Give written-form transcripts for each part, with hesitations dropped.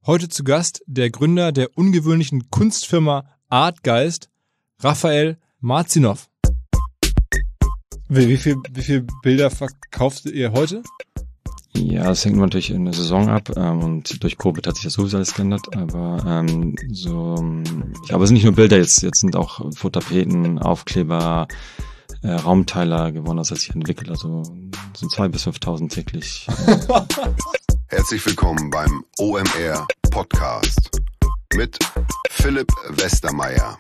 Heute zu Gast der Gründer der ungewöhnlichen Kunstfirma Artgeist, Raphael Marzinov. Wie viel Bilder verkauft ihr heute? Ja, das hängt natürlich in der Saison ab und durch Covid hat sich das sowieso alles geändert, aber es sind nicht nur Bilder, jetzt sind auch Fototapeten, Aufkleber, Raumteiler gewonnen, das hat sich entwickelt, also sind 2.000 bis 5.000 täglich. Herzlich willkommen beim OMR Podcast mit Philipp Westermeier.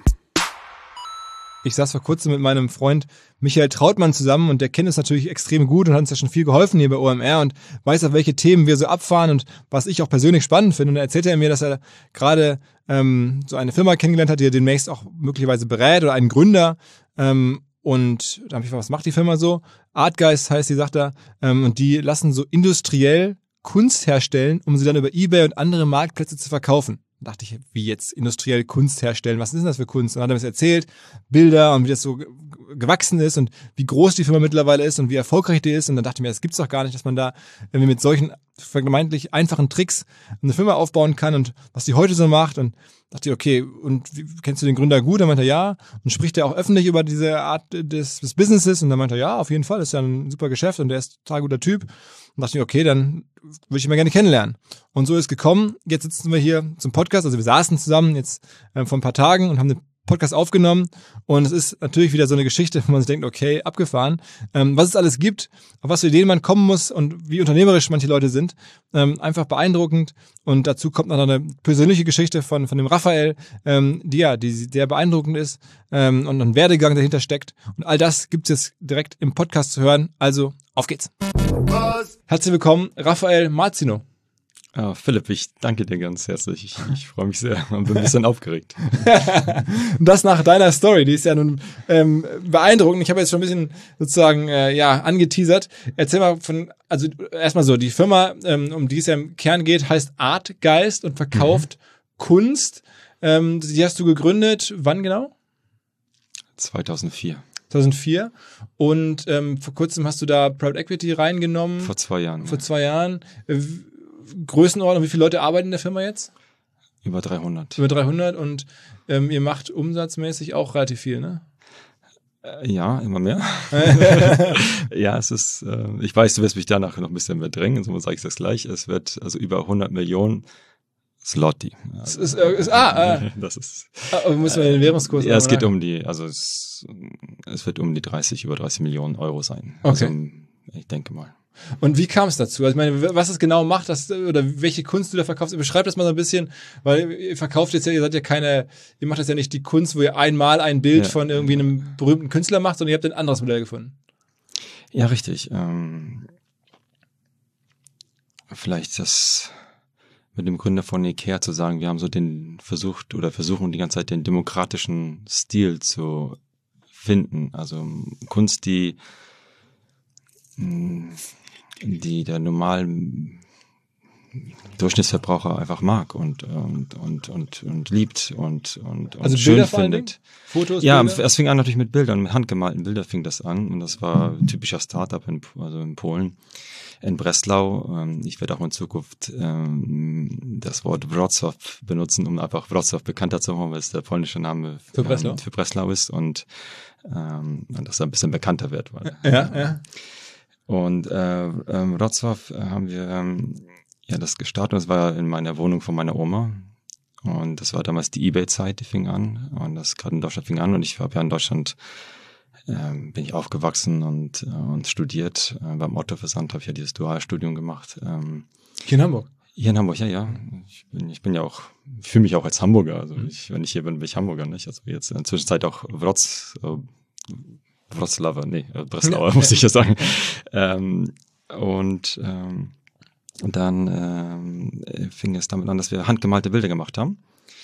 Ich saß vor kurzem mit meinem Freund Michael Trautmann zusammen und der kennt es natürlich extrem gut und hat uns ja schon viel geholfen hier bei OMR und weiß, auf welche Themen wir so abfahren und was ich auch persönlich spannend finde. Und da erzählte er mir, dass er gerade so eine Firma kennengelernt hat, die er demnächst auch möglicherweise berät oder einen Gründer. Und da habe ich gefragt, was macht die Firma so? Artgeist heißt die, sagt er. Und die lassen so industriell Kunst herstellen, um sie dann über eBay und andere Marktplätze zu verkaufen. Da dachte ich, wie jetzt industriell Kunst herstellen? Was ist denn das für Kunst? Und dann hat er mir das erzählt, Bilder und wie das so gewachsen ist und wie groß die Firma mittlerweile ist und wie erfolgreich die ist. Und dann dachte ich mir, das gibt's doch gar nicht, dass man da irgendwie mit solchen vermeintlich einfachen Tricks eine Firma aufbauen kann und was die heute so macht. Und dachte ich, okay, und kennst du den Gründer gut? Dann meinte er, ja. Und spricht er auch öffentlich über diese Art des Businesses? Und dann meinte er, ja, auf jeden Fall, ist ja ein super Geschäft und der ist ein total guter Typ. Und dachte ich, okay, dann würde ich ihn mal gerne kennenlernen. Und so ist gekommen. Jetzt sitzen wir hier zum Podcast, also wir saßen zusammen jetzt vor ein paar Tagen und haben den Podcast aufgenommen. Und es ist natürlich wieder so eine Geschichte, wo man sich denkt, okay, abgefahren. Was es alles gibt, auf was für Ideen man kommen muss und wie unternehmerisch manche Leute sind. Einfach beeindruckend. Und dazu kommt noch eine persönliche Geschichte von dem Raphael, die sehr beeindruckend ist und ein Werdegang dahinter steckt. Und all das gibt es jetzt direkt im Podcast zu hören. Also, auf geht's. Herzlich willkommen, Raphael Marzinov. Philipp, ich danke dir ganz herzlich. Ich freue mich sehr und bin ein bisschen aufgeregt. Das nach deiner Story, die ist ja nun beeindruckend. Ich habe jetzt schon ein bisschen sozusagen angeteasert. Erzähl mal also erstmal so, die Firma, um die es ja im Kern geht, heißt Artgeist und verkauft Kunst. Die hast du gegründet, wann genau? 2004. 2004 und vor kurzem hast du da Private Equity reingenommen. Vor 2 Jahren. Vor 2 Jahren. Größenordnung, wie viele Leute arbeiten in der Firma jetzt? Über 300. Über 300 und ihr macht umsatzmäßig auch relativ viel, ne? Ja, immer mehr. Ja, es ist, ich weiß, du wirst mich danach noch ein bisschen mehr drängen, so sage ich das gleich. Es wird also über 100 Millionen Zloty. Das ist. Aber muss man den Währungskurs. Ja, es geht um es wird um die über 30 Millionen Euro sein. Okay. Also, ich denke mal. Und wie kam es dazu? Also ich meine, was es genau macht, oder welche Kunst du da verkaufst, beschreib das mal so ein bisschen, weil ihr verkauft jetzt ja, ihr macht das ja nicht die Kunst, wo ihr einmal ein Bild von irgendwie einem berühmten Künstler macht, sondern ihr habt ein anderes Modell gefunden. Ja, richtig. Vielleicht das mit dem Gründer von Ikea zu sagen, wir haben so versuchen die ganze Zeit den demokratischen Stil zu finden. Also Kunst, die der normale Durchschnittsverbraucher einfach mag und liebt und also schön Bilder findet. Fotos? Ja, Bilder? es fing an natürlich mit Bildern, mit handgemalten Bildern fing das an und das war typischer Startup in Polen, in Breslau. Ich werde auch in Zukunft das Wort Wrocław benutzen, um einfach Wrocław bekannter zu machen, weil es der polnische Name für Breslau ist und dass er ein bisschen bekannter wird. Ja. Und Wrocław haben wir das gestartet. Das war in meiner Wohnung von meiner Oma. Und das war damals die eBay-Zeit, die fing an. Und das gerade in Deutschland fing an. Und ich habe ja in Deutschland bin ich aufgewachsen und studiert. Beim Otto-Versand habe ich ja dieses Dualstudium gemacht. Hier in Hamburg? Hier in Hamburg, ja. Ich fühle mich auch als Hamburger. Also wenn ich hier bin ich Hamburger, nicht? Also jetzt in der Zwischenzeit auch Breslauer, muss ich ja sagen. Und dann fing es damit an, dass wir handgemalte Bilder gemacht haben.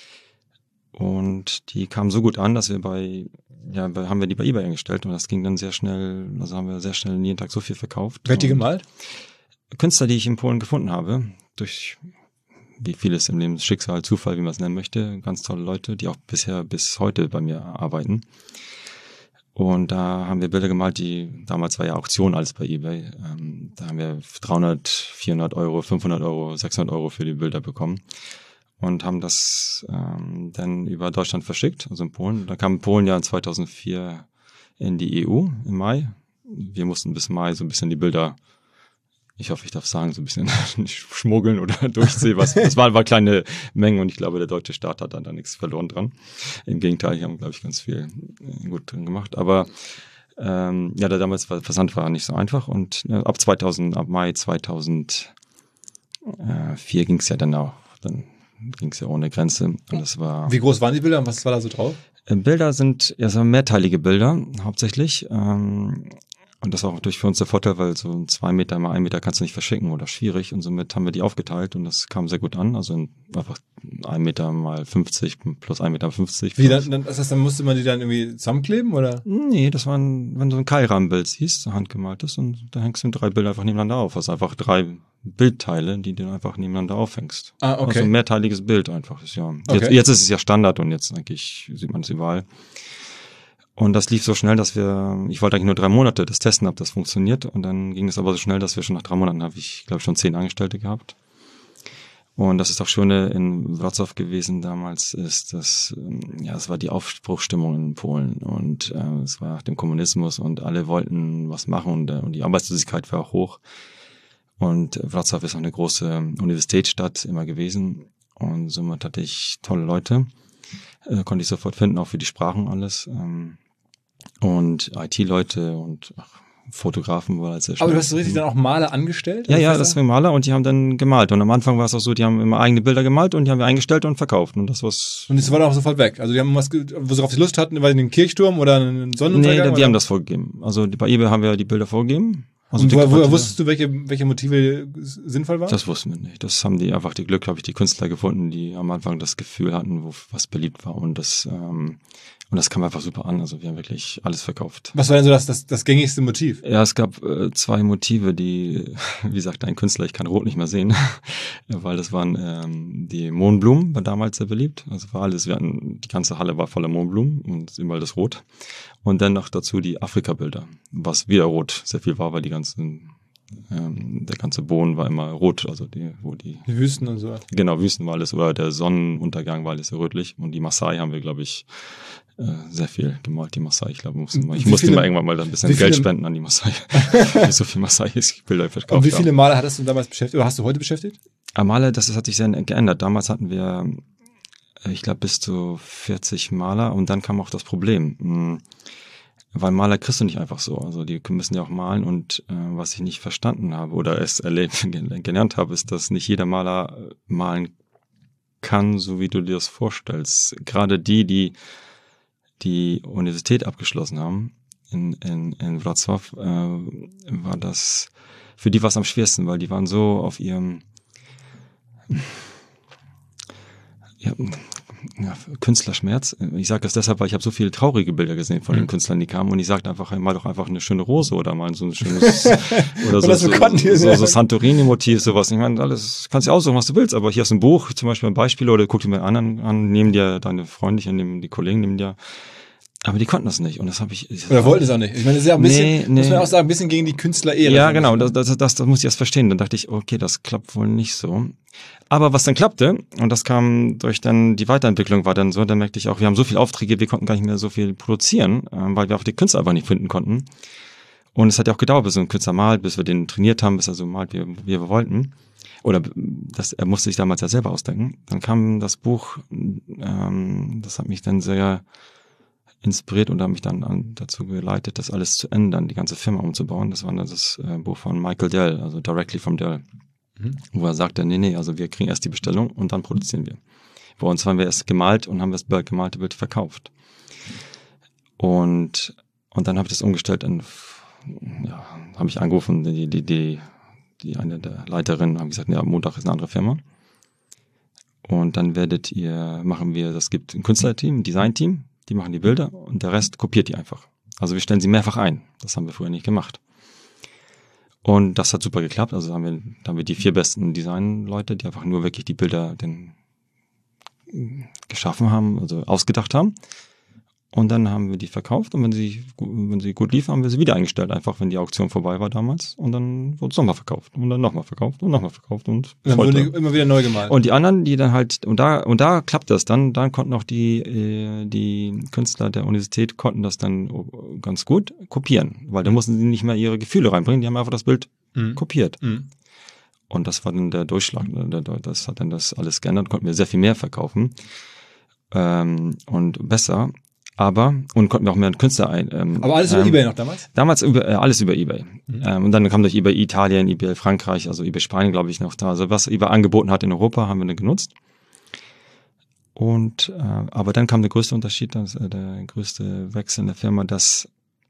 Und die kamen so gut an, dass haben wir die bei eBay eingestellt und das ging dann sehr schnell, also haben wir sehr schnell jeden Tag so viel verkauft. Wer hat die gemalt? Künstler, die ich in Polen gefunden habe, durch wie vieles im Leben, Schicksal, Zufall, wie man es nennen möchte, ganz tolle Leute, die auch bis heute bei mir arbeiten. Und da haben wir Bilder gemalt, damals war ja Auktion alles bei eBay. Da haben wir 300, 400 Euro, 500 Euro, 600 Euro für die Bilder bekommen. und haben das dann über Deutschland verschickt, also in Polen. Da kam Polen ja in 2004 in die EU im Mai. Wir mussten bis Mai so ein bisschen die Bilder, ich hoffe, ich darf sagen, so ein bisschen schmuggeln oder durchsehen. Das war kleine Mengen und ich glaube, der deutsche Staat hat dann da nichts verloren dran. Im Gegenteil, die haben, glaube ich, ganz viel gut drin gemacht. Aber damals Versand war nicht so einfach und ab Mai 2004 ging es ja dann auch. Dann ging es ja ohne Grenze und das war. Wie groß waren die Bilder und was war da so drauf? Bilder sind mehrteilige Bilder hauptsächlich. Und das war auch natürlich für uns der Vorteil, weil so 2 Meter mal 1 Meter kannst du nicht verschicken oder schwierig. Und somit haben wir die aufgeteilt und das kam sehr gut an. Also einfach 1 Meter mal 50 plus 1,50 Meter. Wie dann, das heißt, dann musste man die dann irgendwie zusammenkleben, oder? Nee, das waren, wenn du ein Keilrahmenbild siehst, handgemaltes, und da hängst du 3 Bilder einfach nebeneinander auf. Also einfach 3 Bildteile, die du einfach nebeneinander aufhängst. Ah, okay. Also ein mehrteiliges Bild einfach. Ist ja, Okay. jetzt ist es ja Standard und jetzt eigentlich sieht man es überall. Und das lief so schnell, dass ich wollte eigentlich nur 3 Monate das testen, ob das funktioniert. Und dann ging es aber so schnell, dass wir schon nach 3 Monaten habe ich, glaube ich, schon 10 Angestellte gehabt. Und das ist auch Schöne in Wrocław gewesen damals, ist, dass, es war die Aufbruchsstimmung in Polen und es war nach dem Kommunismus und alle wollten was machen und die Arbeitslosigkeit war auch hoch. Und Wrocław ist auch eine große Universitätsstadt immer gewesen und somit hatte ich tolle Leute, konnte ich sofort finden, auch für die Sprachen alles. Und IT-Leute und Fotografen war halt sehr schön. Aber du hast so richtig dann auch Maler angestellt? Ja, das waren Maler und die haben dann gemalt. Und am Anfang war es auch so, die haben immer eigene Bilder gemalt und die haben wir eingestellt und verkauft. Und das war's. Und das war dann auch sofort weg. Also die haben worauf sie Lust hatten, weil den Kirchturm oder einen Sonnenuntergang? Nee, die haben das vorgegeben. Also bei eBay haben wir die Bilder vorgegeben. Also und woher wusstest du, welche Motive sinnvoll waren? Das wussten wir nicht. Das haben die einfach die Künstler gefunden, die am Anfang das Gefühl hatten, was beliebt war. Und das kam einfach super an. Also wir haben wirklich alles verkauft. Was war denn so das gängigste Motiv? Ja, es gab 2 Motive, die, wie sagt ein Künstler, ich kann Rot nicht mehr sehen, weil das waren die Mohnblumen, war damals sehr beliebt. Also war alles, die ganze Halle war voller Mohnblumen und überall das Rot. Und dann noch dazu die Afrika-Bilder, was wieder rot sehr viel war, weil der ganze Boden war immer rot, also die Wüsten und so. Genau, Wüsten war alles, oder der Sonnenuntergang war alles sehr rötlich. Und die Maasai haben wir, glaube ich, sehr viel gemalt, die Maasai. Ich glaube, ich musste mal irgendwann mal ein bisschen Geld spenden an die Maasai. So viel Maasai-Bilder verkauft. Und wie viele Maler hattest du damals beschäftigt, oder hast du heute beschäftigt? Maler, das hat sich sehr geändert. Damals hatten wir, ich glaube, bis zu 40 Maler und dann kam auch das Problem. Weil Maler kriegst du nicht einfach so. Also die müssen ja auch malen und was ich nicht verstanden habe oder es gelernt habe, ist, dass nicht jeder Maler malen kann, so wie du dir das vorstellst. Gerade die Universität abgeschlossen haben in Wrocław, war das, für die war es am schwersten, weil die waren so auf ihrem Künstlerschmerz. Ich sage das deshalb, weil ich habe so viele traurige Bilder gesehen von den Künstlern, die kamen und ich sagte einfach, mal doch einfach eine schöne Rose oder mal so ein schönes oder so Santorini-Motiv, sowas. Ich meine, alles kannst du aussuchen, was du willst, aber hier ist ein Buch, zum Beispiel ein Beispiel, oder guck dir mal anderen an, nehmen dir deine Freunde, die Kollegen nehmen dir. Aber die konnten das nicht und das habe ich. Oder wollten es auch nicht. Ich meine, das ist ja ein bisschen, muss man auch sagen, ein bisschen gegen die Künstlerehre. Ja, genau, das muss ich erst verstehen. Dann dachte ich, okay, das klappt wohl nicht so. Aber was dann klappte, und das kam durch dann die Weiterentwicklung, war dann so, da merkte ich auch, wir haben so viele Aufträge, wir konnten gar nicht mehr so viel produzieren, weil wir auch die Künstler einfach nicht finden konnten. Und es hat ja auch gedauert, bis so ein Künstler malt, bis wir den trainiert haben, bis er so malt, wie wir wollten. Oder er musste sich damals ja selber ausdenken. Dann kam das Buch, das hat mich dann sehr inspiriert und hat mich dann dazu geleitet, das alles zu ändern, die ganze Firma umzubauen. Das war dann das Buch von Michael Dell, also Directly from Dell. Wo er sagte, nee, also wir kriegen erst die Bestellung und dann produzieren wir. Bei uns haben wir erst gemalt und haben das gemalte Bild verkauft. Und dann habe ich das umgestellt habe ich angerufen, die eine der Leiterinnen, haben gesagt, ja, Montag ist eine andere Firma. Und dann es gibt ein Künstlerteam, ein Designteam, die machen die Bilder und der Rest kopiert die einfach. Also wir stellen sie mehrfach ein. Das haben wir früher nicht gemacht. Und das hat super geklappt. Also haben wir die 4 besten Designleute, die einfach nur wirklich die Bilder geschaffen haben, also ausgedacht haben. Und dann haben wir die verkauft und wenn sie gut liefen, haben wir sie wieder eingestellt, einfach wenn die Auktion vorbei war damals. Und dann wurde es nochmal verkauft und dann nochmal verkauft und nochmal verkauft und dann wurden die immer wieder neu gemalt. Und die anderen, die dann halt, und da klappt das dann konnten auch die Künstler der Universität konnten das dann ganz gut kopieren, weil da mussten sie nicht mehr ihre Gefühle reinbringen, die haben einfach das Bild kopiert. Und das war dann der Durchschlag, das hat dann das alles geändert, konnten wir sehr viel mehr verkaufen und besser. Und konnten wir auch mehr Künstler aber alles über eBay noch damals? Damals alles über eBay. Und dann kam durch eBay Italien, eBay Frankreich, also eBay Spanien, glaube ich, noch da. Also was eBay angeboten hat in Europa, haben wir dann genutzt. Und aber dann kam der größte Unterschied, der größte Wechsel in der Firma, dass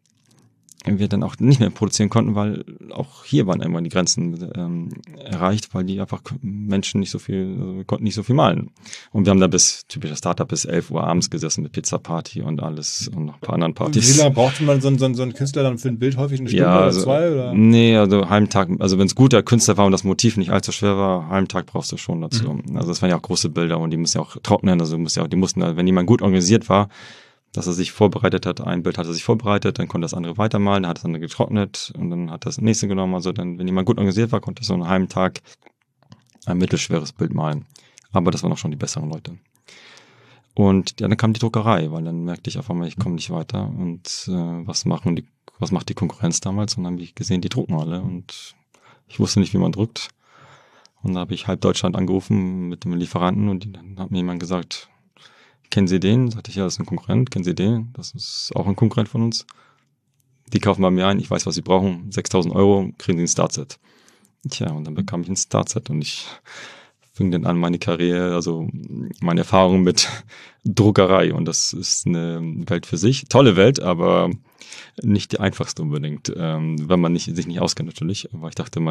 wir dann auch nicht mehr produzieren konnten, weil auch hier waren irgendwann die Grenzen erreicht, weil die einfach Menschen konnten nicht so viel malen. Und wir haben da typischer Startup, bis 11 Uhr abends gesessen mit Pizza-Party und alles und noch ein paar anderen Partys. Und wie lange brauchte man so einen Künstler dann für ein Bild? Häufig eine Stunde oder zwei? Oder? Nee, also halben Tag, also wenn es guter Künstler war und das Motiv nicht allzu schwer war, halben Tag brauchst du schon dazu. Also das waren ja auch große Bilder und die müssen ja auch trocknen, also die mussten, wenn jemand gut organisiert war, dass er sich vorbereitet hat, ein Bild hat er sich vorbereitet, dann konnte das andere weitermalen, dann hat das andere getrocknet und dann hat das nächste genommen. Also dann, wenn jemand gut organisiert war, konnte er so einen halben Tag ein mittelschweres Bild malen. Aber das waren auch schon die besseren Leute. Und ja, dann kam die Druckerei, weil dann merkte ich auf einmal, ich komme nicht weiter und was macht die Konkurrenz damals? Und dann habe ich gesehen, die drucken alle und ich wusste nicht, wie man druckt. Und da habe ich halb Deutschland angerufen mit dem Lieferanten und dann hat mir jemand gesagt, kennen Sie den? Sagte ich, ja, das ist ein Konkurrent. Kennen Sie den? Das ist auch ein Konkurrent von uns. Die kaufen bei mir ein. Ich weiß, was sie brauchen. 6.000 €, kriegen Sie ein Startset. Tja, und dann bekam ich ein Startset und ich fing dann an, meine Karriere, also meine Erfahrung mit Druckerei. Und das ist eine Welt für sich. Tolle Welt, aber nicht die einfachste unbedingt, wenn man sich nicht auskennt natürlich. Aber ich dachte,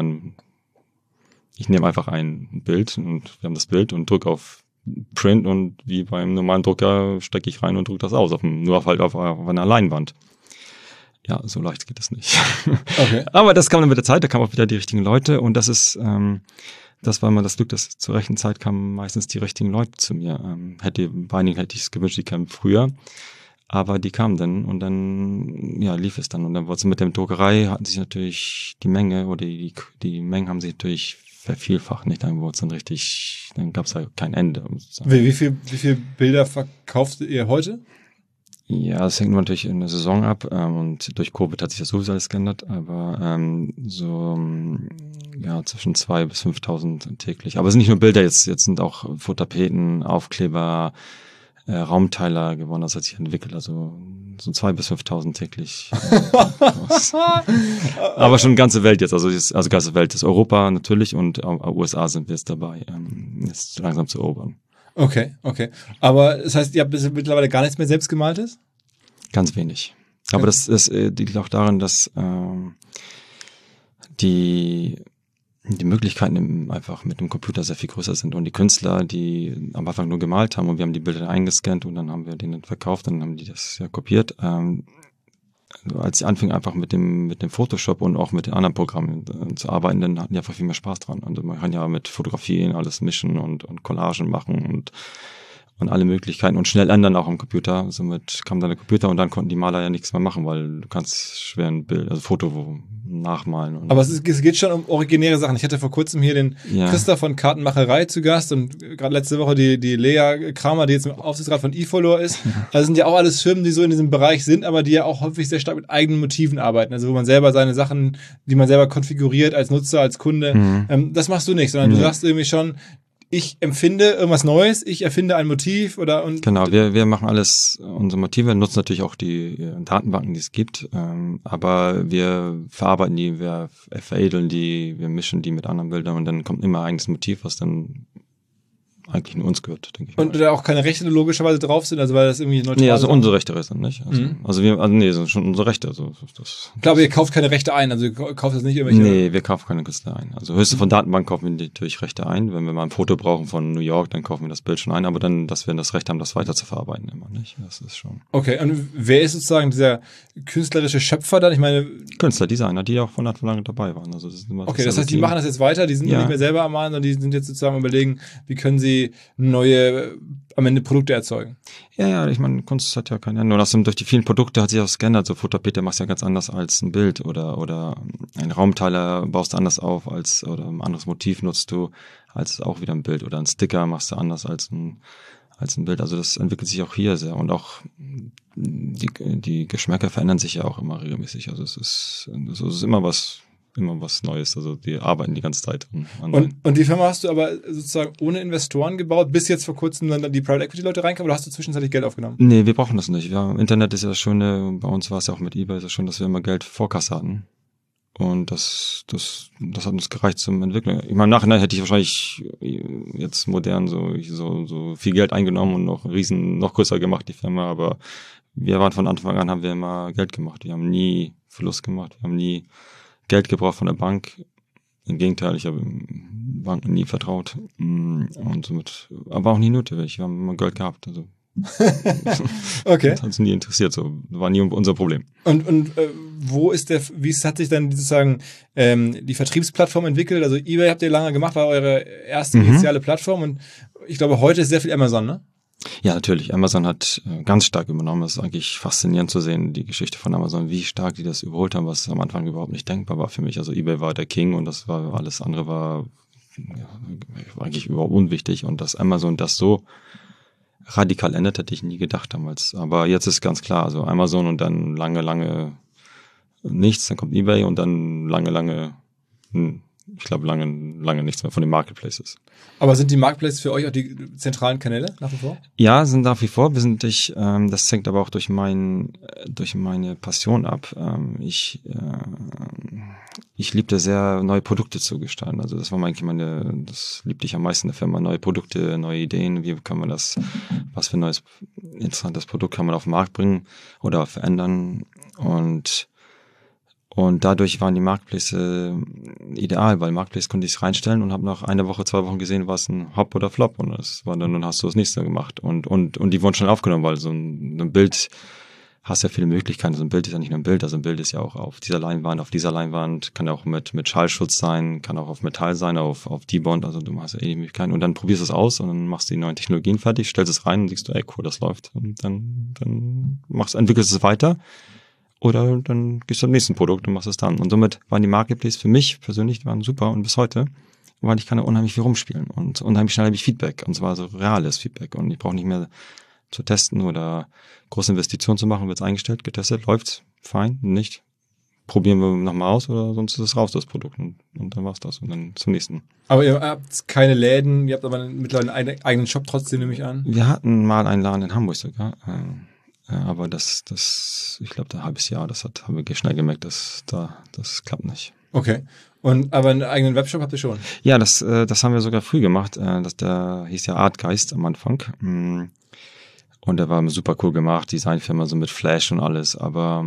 ich nehme einfach ein Bild und wir haben das Bild und drücke auf Print und wie beim normalen Drucker stecke ich rein und drucke das aus, nur auf einer Leinwand. Ja, so leicht geht das nicht. Okay. Aber das kam dann mit der Zeit, da kamen auch wieder die richtigen Leute und das war mal das Glück, dass zur rechten Zeit kamen meistens die richtigen Leute zu mir. Bei einigen hätte ich es gewünscht, die kamen früher, aber die kamen dann und dann lief es dann und dann wurde es mit der Druckerei, hatten sich natürlich die Menge oder die Mengen haben sich natürlich vervielfacht, nicht? Dann wurde es dann gab es halt kein Ende. Wie viel Bilder verkauft ihr heute? Ja, das hängt natürlich in der Saison ab und durch Covid hat sich das sowieso alles geändert, aber zwischen 2.000 bis 5.000 täglich. Aber es sind nicht nur Bilder, jetzt sind auch Fototapeten, Aufkleber, Raumteiler gewonnen, das hat sich entwickelt, also so 2.000 bis 5.000 täglich. Aber schon ganze Welt jetzt, also ganze Welt ist Europa natürlich und USA sind wir jetzt dabei, jetzt langsam zu erobern. Okay. Aber das heißt, ihr habt mittlerweile gar nichts mehr selbst gemaltes? Ganz wenig. Aber das liegt auch daran, dass die Möglichkeiten einfach mit dem Computer sehr viel größer sind und die Künstler, die am Anfang nur gemalt haben und wir haben die Bilder eingescannt und dann haben wir denen verkauft, dann haben die das ja kopiert. Als sie anfingen einfach mit dem Photoshop und auch mit den anderen Programmen zu arbeiten, dann hatten die einfach viel mehr Spaß dran. Also man kann ja mit Fotografien alles mischen und Collagen machen und alle Möglichkeiten und schnell ändern auch am Computer. Somit kam dann der Computer und dann konnten die Maler ja nichts mehr machen, weil du kannst schwer ein Bild, also Foto nachmalen. Aber es geht schon um originäre Sachen. Ich hatte vor kurzem hier den Christoph von Kartenmacherei zu Gast und gerade letzte Woche die Lea Kramer, die jetzt im Aufsichtsrat von eFollower ist. Also sind ja auch alles Firmen, die so in diesem Bereich sind, aber die ja auch häufig sehr stark mit eigenen Motiven arbeiten. Also wo man selber seine Sachen, die man selber konfiguriert als Nutzer, als Kunde, das machst du nicht, sondern du sagst irgendwie schon, ich empfinde irgendwas Neues, ich erfinde ein Motiv Genau, wir machen alles, unsere Motive, nutzen natürlich auch die Datenbanken, die es gibt, aber wir verarbeiten die, wir veredeln die, wir mischen die mit anderen Bildern und dann kommt immer ein eigenes Motiv, was dann eigentlich nur uns gehört, denke ich. Und da auch keine Rechte logischerweise drauf sind, also weil das irgendwie neutral ist? Nee, also unsere Rechte sind nicht. Sind schon unsere Rechte. Also ich glaube, ihr kauft keine Rechte ein, also ihr kauft das nicht irgendwelche... Nee, wir kaufen keine Künstler ein. Also höchstens von Datenbank kaufen wir natürlich Rechte ein. Wenn wir mal ein Foto brauchen von New York, dann kaufen wir das Bild schon ein, aber dann, dass wir das Recht haben, das weiter zu verarbeiten immer, nicht? Das ist schon... Okay, und wer ist sozusagen dieser künstlerische Schöpfer dann? Ich meine... Künstler, Designer, die auch von Anfang an dabei waren. Also das ist immer okay, das heißt, die machen das jetzt weiter, die sind nicht mehr selber am Malen, sondern die sind jetzt sozusagen überlegen, wie können sie quasi neue, am Ende Produkte erzeugen. Ja, ich meine, Kunst hat ja keine Ende. Und durch die vielen Produkte hat sich auch das geändert. So Futterpeter machst du ja ganz anders als ein Bild oder ein Raumteiler baust du anders auf oder ein anderes Motiv nutzt du als auch wieder ein Bild oder ein Sticker machst du anders als ein Bild. Also das entwickelt sich auch hier sehr und auch die Geschmäcker verändern sich ja auch immer regelmäßig. Also es ist immer was Neues. Also die arbeiten die ganze Zeit. Und die Firma hast du aber sozusagen ohne Investoren gebaut, bis jetzt vor kurzem dann die Private Equity Leute reinkamen, oder hast du zwischenzeitlich Geld aufgenommen? Nee, wir brauchen das nicht. Internet ist ja das Schöne, bei uns war es ja auch mit eBay so schön, dass wir immer Geld Vorkasse hatten. Und das hat uns gereicht zum Entwickeln. Ich meine, im Nachhinein hätte ich wahrscheinlich jetzt modern so viel Geld eingenommen und noch größer gemacht, die Firma, aber wir waren von Anfang an, haben wir immer Geld gemacht. Wir haben nie Verlust gemacht, wir haben nie Geld gebraucht von der Bank. Im Gegenteil, ich habe Banken nie vertraut. Und somit, aber auch nie nötig. Wir haben immer Geld gehabt. Also okay. Das hat uns nie interessiert, so war nie unser Problem. Und wie hat sich dann sozusagen die Vertriebsplattform entwickelt? Also eBay habt ihr lange gemacht, war eure erste initiale Plattform und ich glaube, heute ist sehr viel Amazon, ne? Ja, natürlich. Amazon hat ganz stark übernommen. Das ist eigentlich faszinierend zu sehen, die Geschichte von Amazon, wie stark die das überholt haben, was am Anfang überhaupt nicht denkbar war für mich. Also eBay war der King und alles andere war eigentlich überhaupt unwichtig. Und dass Amazon das so radikal ändert, hätte ich nie gedacht damals. Aber jetzt ist ganz klar, also Amazon und dann lange nichts, dann kommt eBay und dann lange nichts mehr von den Marketplaces. Aber sind die Marketplaces für euch auch die zentralen Kanäle nach wie vor? Ja, sind nach wie vor. Das hängt aber auch durch meine Passion ab. Ich liebte sehr, neue Produkte zu gestalten. Also das war eigentlich das liebte ich am meisten in der Firma. Neue Produkte, neue Ideen. Wie kann man was für ein neues, interessantes Produkt kann man auf den Markt bringen oder verändern und dadurch waren die Marketplaces ideal, weil Marketplace konnte ich reinstellen und habe nach einer Woche, 2 Wochen gesehen, war es ein Hop oder Flop und dann hast du das nächste gemacht und die wurden schnell aufgenommen, weil so ein Bild hast ja viele Möglichkeiten. So ein Bild ist ja nicht nur ein Bild, also ein Bild ist ja auch auf dieser Leinwand, kann ja auch mit Schallschutz sein, kann auch auf Metall sein, auf Debond, also du hast ja die Möglichkeiten und dann probierst du es aus und dann machst du die neuen Technologien fertig, stellst es rein und siehst du, ey cool, das läuft und dann entwickelst du es weiter. Oder dann gehst du zum nächsten Produkt und machst es dann. Und somit waren die Marketplaces für mich persönlich waren super und bis heute, weil ich kann da unheimlich viel rumspielen und unheimlich schnell habe ich Feedback. Und zwar so reales Feedback. Und ich brauche nicht mehr zu testen oder große Investitionen zu machen, wird's eingestellt, getestet, läuft's, fein, nicht. Probieren wir nochmal aus oder sonst ist es raus, das Produkt. Und dann war's das. Und dann zum nächsten. Aber ihr habt keine Läden, ihr habt aber mittlerweile einen eigenen Shop trotzdem, nehme ich an. Wir hatten mal einen Laden in Hamburg sogar. Aber ich glaube, ein halbes Jahr, haben wir schnell gemerkt, das klappt nicht. Okay. Aber einen eigenen Webshop habt ihr schon? Ja, das haben wir sogar früh gemacht. Der hieß ja Artgeist am Anfang. Und der war super cool gemacht, Designfirma, so mit Flash und alles. Aber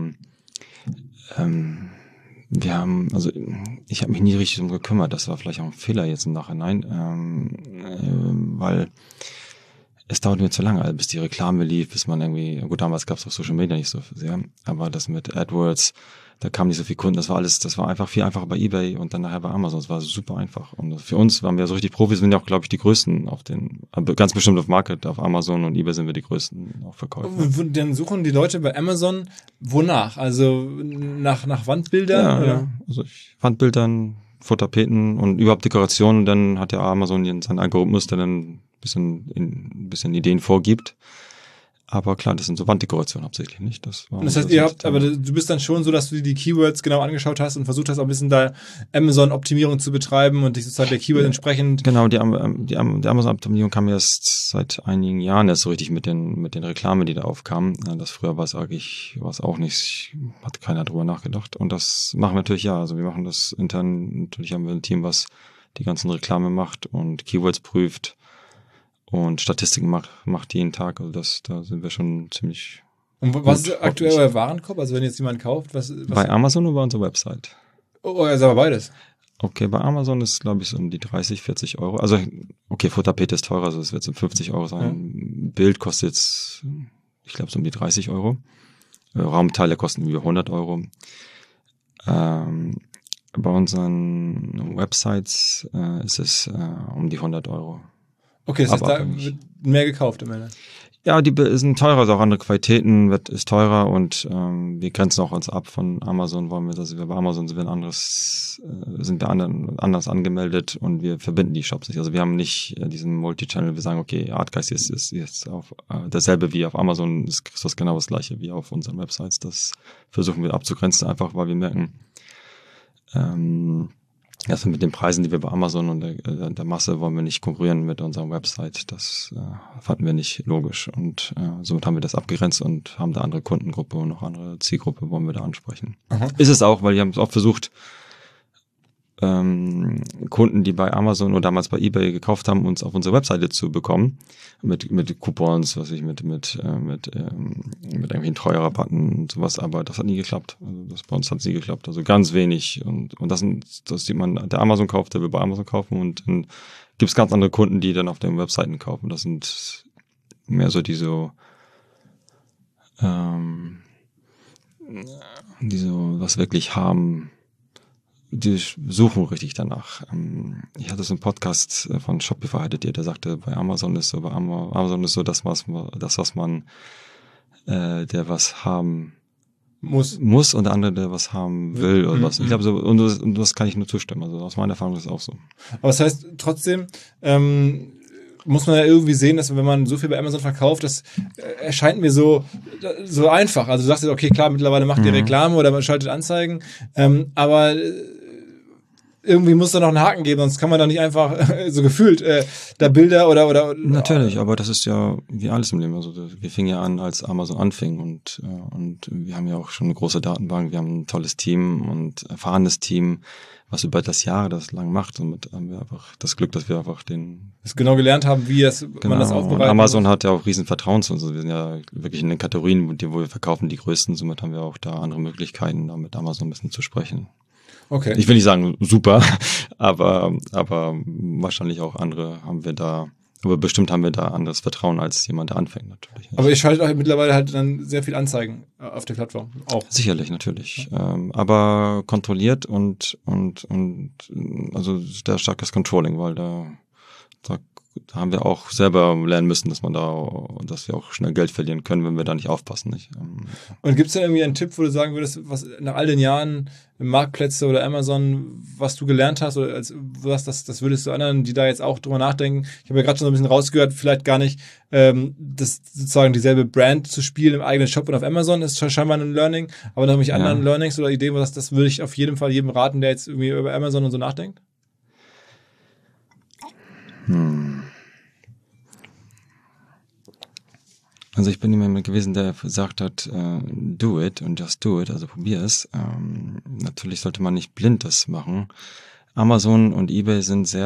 ich habe mich nie richtig drum gekümmert. Das war vielleicht auch ein Fehler jetzt im Nachhinein, weil es dauert mir zu lange, bis die Reklame lief, bis man irgendwie, gut, damals gab es auf Social Media nicht so sehr, aber das mit AdWords, da kamen nicht so viele Kunden, das war einfach viel einfacher bei eBay und dann nachher bei Amazon, das war super einfach. Und für uns waren wir so richtig Profis, sind ja auch, glaube ich, die Größten ganz bestimmt auf Market, auf Amazon und eBay sind wir die Größten auf Verkäufer. Dann suchen die Leute bei Amazon wonach? Also nach Wandbildern? Ja, also Wandbildern, Futterpeten und überhaupt Dekorationen, dann hat ja Amazon seinen Algorithmus, der dann ein bisschen Ideen vorgibt. Aber klar, das sind so Wanddekorationen hauptsächlich nicht. Das heißt, du bist dann schon so, dass du die Keywords genau angeschaut hast und versucht hast, auch ein bisschen da Amazon-Optimierung zu betreiben und dich sozusagen der Keyword entsprechend. Genau, die Amazon-Optimierung kam erst seit einigen Jahren erst so richtig mit den Reklamen, die da aufkamen. Das früher war es auch nicht, hat keiner drüber nachgedacht. Und das machen wir natürlich, ja. Also wir machen das intern, natürlich haben wir ein Team, was die ganzen Reklame macht und Keywords prüft. Und Statistiken macht jeden Tag, also da sind wir schon ziemlich. Und was ist aktuell euer Warenkorb? Also wenn jetzt jemand kauft, was bei Amazon oder bei unserer Website? Oh, also aber beides. Okay, bei Amazon ist, glaube ich, so um die 30, 40 Euro. Also, okay, Futterpete ist teurer, also es wird so 50 Euro sein. Ja. Bild kostet jetzt, ich glaube, so um die 30 Euro. Raumteile kosten über 100 Euro. Bei unseren Websites ist es um die 100 Euro. Okay, das heißt, da wird mehr gekauft am Ende. Ja, die sind teurer, also auch andere Qualitäten ist teurer und wir grenzen auch uns ab von Amazon, wollen wir, dass wir bei Amazon sind wir anders angemeldet und wir verbinden die Shops nicht. Also wir haben nicht diesen Multi-Channel, wir sagen, okay, Artgeist ist jetzt auf dasselbe wie auf Amazon, ist das genau das gleiche wie auf unseren Websites. Das versuchen wir abzugrenzen, einfach weil wir merken, also mit den Preisen, die wir bei Amazon und der Masse wollen wir nicht konkurrieren mit unserer Website. Das fanden wir nicht logisch und somit haben wir das abgegrenzt und haben da andere Kundengruppe und noch andere Zielgruppe wollen wir da ansprechen. Aha. Ist es auch, weil wir haben es auch versucht, Kunden, die bei Amazon oder damals bei eBay gekauft haben, uns auf unsere Webseite zu bekommen mit Coupons, mit irgendwelchen Treuerabatten und sowas, aber das hat nie geklappt. Also das bei uns hat es nie geklappt. Also ganz wenig und das sieht man, der Amazon kauft, der will bei Amazon kaufen und dann gibt es ganz andere Kunden, die dann auf den Webseiten kaufen. Das sind mehr so die was wirklich haben. Die suchen richtig danach. Ich hatte so einen Podcast von Shopify, der sagte, bei Amazon ist so, das, was man, der was haben muss und der andere, der was haben will oder was. Ich glaube so, und das kann ich nur zustimmen. Also aus meiner Erfahrung ist es auch so. Aber das heißt, trotzdem, muss man ja irgendwie sehen, dass wenn man so viel bei Amazon verkauft, das erscheint mir so einfach. Also du sagst jetzt, okay, klar, mittlerweile macht ihr Reklame oder man schaltet Anzeigen, aber irgendwie muss da noch einen Haken geben, sonst kann man da nicht einfach so gefühlt da Bilder oder natürlich, aber das ist ja wie alles im Leben. Also wir fingen ja an, als Amazon anfing und wir haben ja auch schon eine große Datenbank, wir haben ein tolles Team und erfahrenes Team, was über das Jahr das lang macht und mit haben wir einfach das Glück, dass wir einfach das genau gelernt haben, wie man das aufbereitet. Und Amazon hat ja auch riesen Vertrauen zu uns. Also wir sind ja wirklich in den Kategorien, wo wir verkaufen, die größten. Somit haben wir auch da andere Möglichkeiten, da mit Amazon ein bisschen zu sprechen. Okay. Ich will nicht sagen super, aber wahrscheinlich auch andere haben wir da, aber bestimmt haben wir da anderes Vertrauen als jemand, der anfängt natürlich. Aber ihr schaltet auch mittlerweile halt dann sehr viel Anzeigen auf der Plattform auch. Sicherlich, natürlich. Aber kontrolliert und also sehr starkes Controlling, weil da haben wir auch selber lernen müssen, dass wir auch schnell Geld verlieren können, wenn wir da nicht aufpassen. Nicht? Und gibt es denn irgendwie einen Tipp, wo du sagen würdest, was nach all den Jahren Marktplätze oder Amazon, was du gelernt hast, oder das würdest du anderen, die da jetzt auch drüber nachdenken? Ich habe ja gerade schon so ein bisschen rausgehört, vielleicht gar nicht, das sozusagen dieselbe Brand zu spielen im eigenen Shop und auf Amazon ist scheinbar ein Learning, aber noch mich anderen Learnings oder Ideen, das würde ich auf jeden Fall jedem raten, der jetzt irgendwie über Amazon und so nachdenkt? Also ich bin jemand gewesen, der gesagt hat, do it und just do it, also probier es. Natürlich sollte man nicht blind das machen. Amazon und eBay sind sehr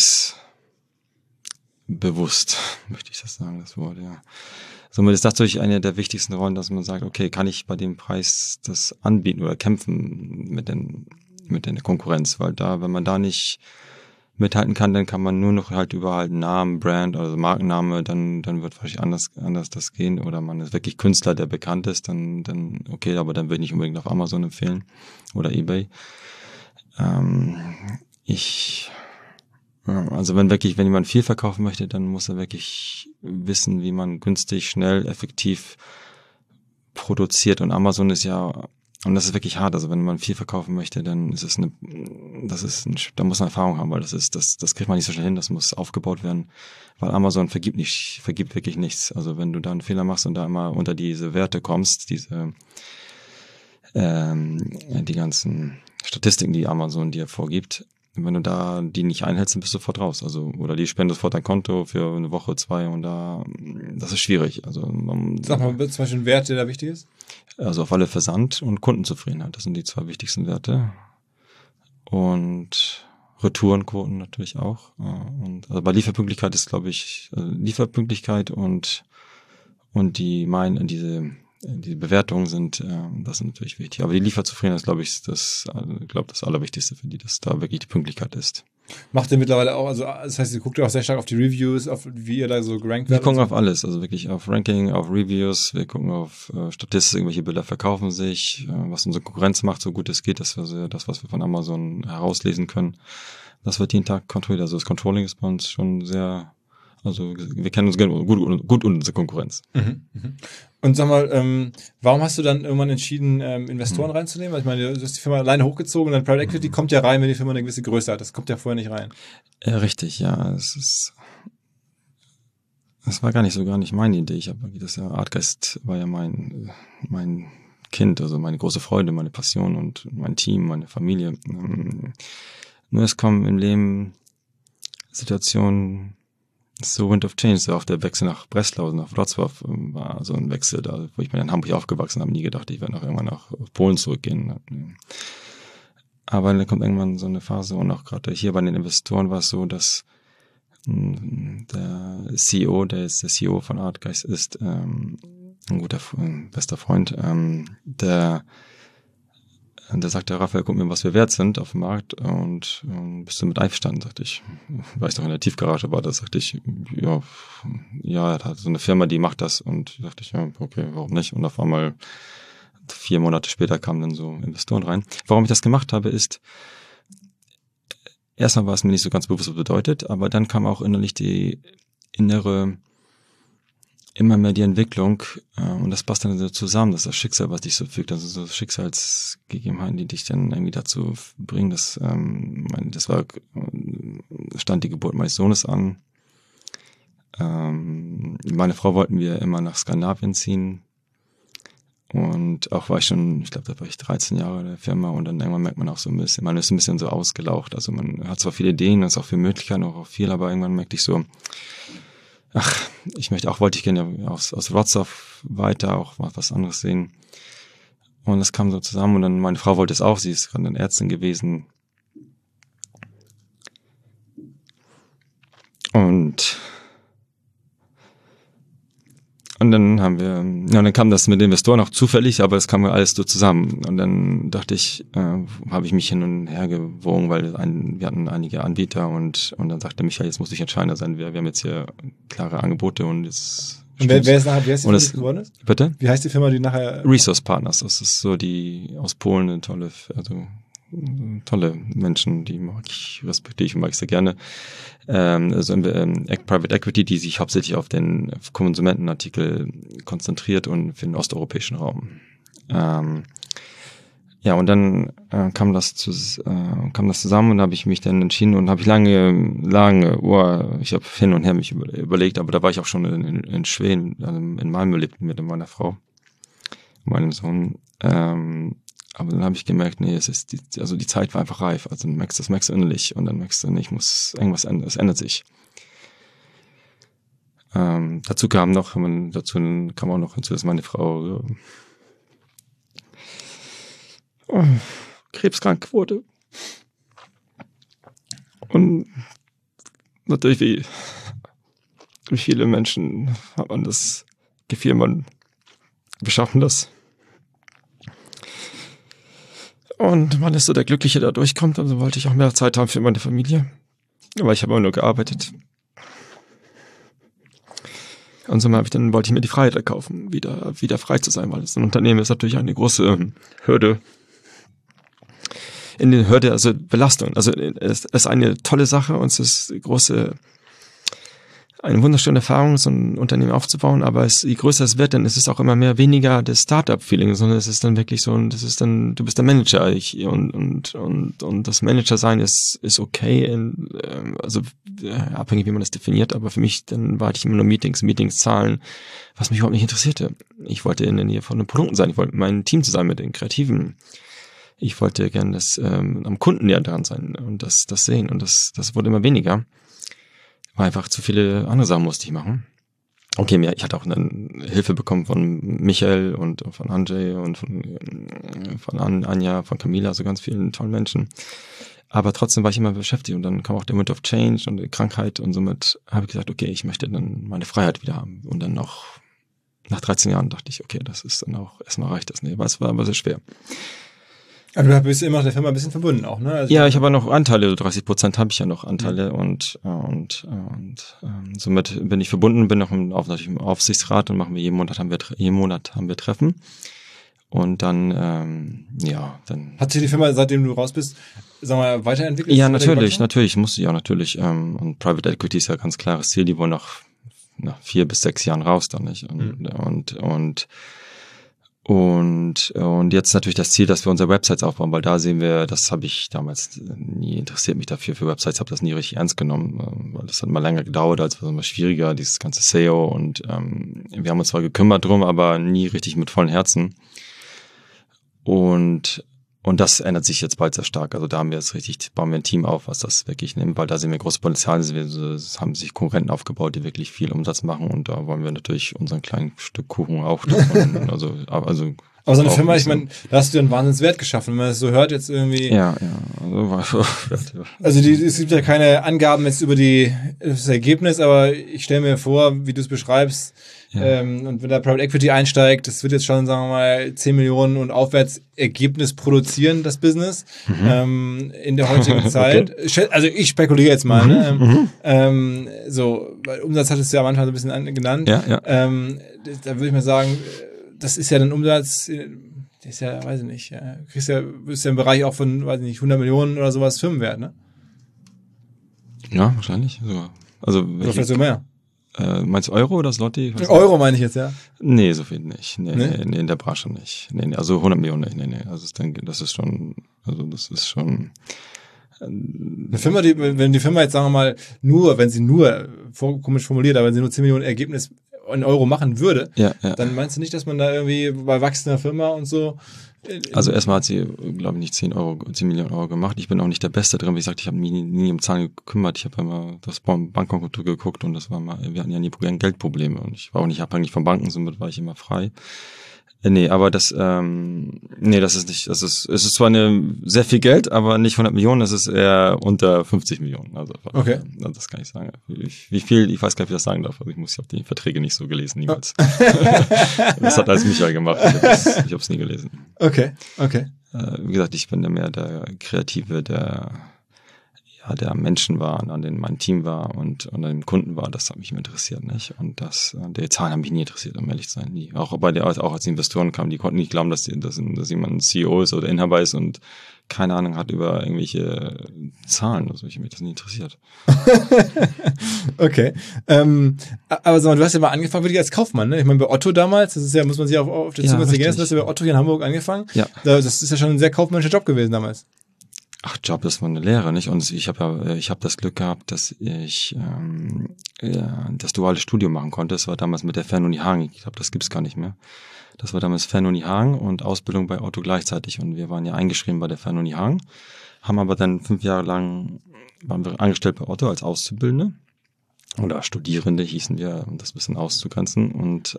preisbewusst, möchte ich das sagen, das Wort, ja. Somit ist das natürlich eine der wichtigsten Rollen, dass man sagt, okay, kann ich bei dem Preis das anbieten oder kämpfen mit der Konkurrenz, weil wenn man da nicht mithalten kann, dann kann man nur noch halt über halt Namen, Brand, also Markenname, dann wird wahrscheinlich anders das gehen, oder man ist wirklich Künstler, der bekannt ist, dann okay, aber dann würde ich nicht unbedingt auf Amazon empfehlen oder eBay. Also wenn jemand viel verkaufen möchte, dann muss er wirklich wissen, wie man günstig, schnell, effektiv produziert, und Amazon ist ja, und das ist wirklich hart, also wenn man viel verkaufen möchte, dann ist es da muss man Erfahrung haben, weil das kriegt man nicht so schnell hin, das muss aufgebaut werden, weil Amazon vergibt wirklich nichts. Also wenn du da einen Fehler machst und da immer unter diese Werte kommst, die ganzen Statistiken, die Amazon dir vorgibt, wenn du da die nicht einhältst, dann bist du sofort raus. Also, oder die spenden sofort dein Konto für eine Woche, 2 und das ist schwierig. Also, sag mal, zum Beispiel ein Wert, der da wichtig ist? Also auf alle Versand und Kundenzufriedenheit. Das sind die 2 wichtigsten Werte. Und Retourenquoten natürlich auch. Und also bei Lieferpünktlichkeit ist, glaube ich, Lieferpünktlichkeit und diese Bewertungen sind natürlich wichtig. Aber die Lieferzufriedenheit ist, glaube ich, das Allerwichtigste für die, dass da wirklich die Pünktlichkeit ist. Macht ihr mittlerweile auch, also das heißt, ihr guckt auch sehr stark auf die Reviews, auf wie ihr da so gerankt werdet? Wir gucken auf alles, also wirklich auf Ranking, auf Reviews, wir gucken auf Statistiken, welche Bilder verkaufen sich, was unsere Konkurrenz macht, so gut es geht, das, was wir von Amazon herauslesen können. Das wird jeden Tag kontrolliert, also das Controlling ist bei uns schon sehr Also wir kennen uns gut unsere Konkurrenz. Und sag mal, warum hast du dann irgendwann entschieden, Investoren reinzunehmen? Also ich meine, du hast die Firma alleine hochgezogen und dann Private Equity kommt ja rein, wenn die Firma eine gewisse Größe hat. Das kommt ja vorher nicht rein. Richtig, ja. Das war gar nicht meine Idee. Artgeist war ja mein Kind, also meine große Freude, meine Passion und mein Team, meine Familie. Nur es kommen im Leben Situationen, so Wind of Change, so auch der Wechsel nach Breslau, nach Wrocław war so ein Wechsel, da wo ich bin in Hamburg aufgewachsen habe, nie gedacht, ich werde noch irgendwann nach Polen zurückgehen. Aber dann kommt irgendwann so eine Phase und auch gerade hier bei den Investoren war es so, dass der CEO, der jetzt der CEO von Artgeist ist, ein guter, bester Freund, der sagte, Raphael, guck mir, was wir wert sind auf dem Markt und bist du mit einverstanden, sagte ich. Weil ich doch in der Tiefgarage war, da sagte ich, ja, er hat so eine Firma, die macht das und dachte ich, ja, okay, warum nicht? Und auf einmal 4 Monate später kamen dann so Investoren rein. Warum ich das gemacht habe, ist, erstmal war es mir nicht so ganz bewusst, was bedeutet, aber dann kam auch innerlich die innere immer mehr die Entwicklung und das passt dann so zusammen, das ist das Schicksal, was dich so fügt, also so Schicksalsgegebenheiten, die dich dann irgendwie dazu bringen, dass stand die Geburt meines Sohnes an. Meine Frau wollten wir immer nach Skandinavien ziehen und auch ich glaube, da war ich 13 Jahre in der Firma und dann irgendwann merkt man auch so ein bisschen, man ist ein bisschen so ausgelaucht, also man hat zwar viele Ideen, es ist auch viel Möglichkeiten, auch viel, aber irgendwann merkte ich so, wollte ich gerne aus Wrocław weiter auch mal was anderes sehen. Und das kam so zusammen und dann meine Frau wollte es auch, sie ist gerade eine Ärztin gewesen. Und dann dann kam das mit den Investoren auch zufällig, aber es kam alles so zusammen. Und dann dachte ich, habe ich mich hin und her gewogen, weil wir hatten einige Anbieter und dann sagte Michael, jetzt muss ich entscheidender sein. Wir haben jetzt hier klare Angebote und jetzt. Und wer ist die Firma, die geworden ist? Bitte? Wie heißt die Firma, die nachher? Resource Partners. Das ist so die aus Polen eine tolle Menschen, die respektiere ich und mag ich sehr gerne. Private Equity, die sich hauptsächlich auf den Konsumentenartikel konzentriert und für den osteuropäischen Raum. Und dann kam das zusammen und da habe ich mich dann entschieden und habe ich ich habe hin und her mich überlegt, aber da war ich auch schon in Schweden, also in Malmö lebten mit meiner Frau, meinem Sohn. Aber dann habe ich gemerkt, nee, die Zeit war einfach reif. Also das merkst du innerlich und dann merkst du, es ändert sich. Dazu kam auch noch hinzu, dass meine Frau krebskrank wurde. Und natürlich wie viele Menschen hat man das Gefühl, wir schaffen das. Und man ist so der Glückliche, der durchkommt. Also wollte ich auch mehr Zeit haben für meine Familie. Aber ich habe immer nur gearbeitet. Und so wollte ich mir die Freiheit erkaufen, wieder frei zu sein, weil das ein Unternehmen ist natürlich eine große Hürde. Also Belastung. Also es ist eine tolle Sache und es ist eine wunderschöne Erfahrung, so ein Unternehmen aufzubauen, aber je größer es wird, dann ist es auch immer mehr das Startup-Feeling, sondern es ist dann wirklich so, du bist der Manager und das Manager-Sein ist okay, abhängig wie man das definiert, aber für mich, dann hatte ich immer nur Meetings, Zahlen, was mich überhaupt nicht interessierte. Ich wollte in der Nähe von den Produkten sein, ich wollte mit meinem Team zusammen mit den Kreativen. Ich wollte gerne am Kunden näher dran sein und das sehen und das wurde immer weniger. War einfach zu viele andere Sachen musste ich machen. Okay, ich hatte auch dann Hilfe bekommen von Michael und von Andrzej und von Anja, von Camila, also ganz vielen tollen Menschen. Aber trotzdem war ich immer beschäftigt und dann kam auch der Wind of Change und die Krankheit und somit habe ich gesagt, okay, ich möchte dann meine Freiheit wieder haben. Und dann noch nach 13 Jahren dachte ich, okay, das ist dann auch, erstmal reicht das nicht. Aber es war aber sehr schwer. Aber du bist immer der Firma ein bisschen verbunden auch, ne? Also ja, ich habe noch Anteile, 30% habe ich ja noch Anteile und somit bin ich verbunden, bin noch natürlich im Aufsichtsrat und jeden Monat haben wir Treffen. Und dann, dann... Hat sich die Firma, seitdem du raus bist, sag mal, weiterentwickelt? Ja, natürlich, musste ich auch natürlich. Und Private Equity ist ja ganz klares Ziel, die wollen nach 4 bis 6 Jahren raus dann, nicht? Und jetzt natürlich das Ziel, dass wir unsere Websites aufbauen, weil da sehen wir, das habe ich damals nie interessiert mich dafür für Websites, habe das nie richtig ernst genommen, weil das hat mal länger gedauert, als war immer schwieriger, dieses ganze SEO und wir haben uns zwar gekümmert drum, aber nie richtig mit vollen Herzen. Und das ändert sich jetzt bald sehr stark. Also da bauen wir ein Team auf, was das wirklich nimmt, weil da sehen wir große Potenziale. Es haben sich Konkurrenten aufgebaut, die wirklich viel Umsatz machen und da wollen wir natürlich unseren kleinen Stück Kuchen auch davon, also aber so eine Firma, ich meine, da hast du einen Wahnsinnswert geschaffen, wenn man das so hört jetzt irgendwie. Ja. Also es gibt ja keine Angaben jetzt über das Ergebnis, aber ich stelle mir vor, wie du es beschreibst, und wenn da Private Equity einsteigt, das wird jetzt schon, sagen wir mal, 10 Millionen und aufwärts Ergebnis produzieren, das Business, in der heutigen Zeit. Okay. Also ich spekuliere jetzt mal, weil Umsatz hattest du ja am Anfang so ein bisschen genannt. Ja. Da würde ich mal sagen, das ist ja dann Umsatz, das ist ja, weiß ich nicht, ist ja im Bereich auch von, weiß ich nicht, 100 Millionen oder sowas Firmenwert, ne? Ja, wahrscheinlich sogar. Also oder vielleicht so mehr. Meinst du Euro oder Zloty? Euro meine ich jetzt, ja. Nee, so viel nicht. Nee, in der Branche nicht. Nee, also 100 Millionen nicht. Nee. Also ich denke, das ist schon eine Firma, wenn die Firma jetzt, sagen wir mal, wenn sie nur, komisch formuliert, aber wenn sie nur 10 Millionen Ergebnis in Euro machen würde, dann meinst du nicht, dass man da irgendwie bei wachsender Firma und so... Also erstmal hat sie, glaube ich, nicht 10 Millionen Euro gemacht. Ich bin auch nicht der Beste drin, wie gesagt, ich habe mich nie um Zahlen gekümmert. Ich habe immer das Bankkonto geguckt und wir hatten ja nie Geldprobleme und ich war auch nicht abhängig von Banken, somit war ich immer frei. Aber das ist nicht, es ist zwar sehr viel Geld, aber nicht 100 Millionen, es ist eher unter 50 Millionen. Also, okay. Das kann ich sagen. Wie viel, ich weiß gar nicht, wie ich das sagen darf. Also ich habe die Verträge nicht so gelesen, niemals. Das hat alles Michael gemacht. Ich habe es nie gelesen. Okay. Wie gesagt, ich bin ja mehr der Kreative, der am Menschen war, an dem mein Team war und an dem Kunden war, das hat mich immer interessiert, nicht? Und die Zahlen haben mich nie interessiert, um ehrlich zu sein, nie. Auch als Investoren kamen, die konnten nicht glauben, dass jemand ein CEO ist oder Inhaber ist und keine Ahnung hat über irgendwelche Zahlen, also mich das nie interessiert. Okay. Aber sag mal, du hast ja mal angefangen wirklich als Kaufmann, ne? Ich meine, bei Otto damals, das ist ja, muss man sich auch auf der Zunge zergehen lassen, du hast ja bei Otto hier in Hamburg angefangen. Ja. Das ist ja schon ein sehr kaufmännischer Job gewesen damals. Ach, Job, das war eine Lehre, nicht? Und ich habe das Glück gehabt, dass ich das duale Studium machen konnte. Das war damals mit der Fernuni Hagen. Ich glaube, das gibt's gar nicht mehr. Das war damals Fernuni Hagen und Ausbildung bei Otto gleichzeitig. Und wir waren ja eingeschrieben bei der Fernuni Hagen, haben aber dann 5 Jahre lang waren wir angestellt bei Otto als Auszubildende oder Studierende hießen wir, um das ein bisschen auszugrenzen. Und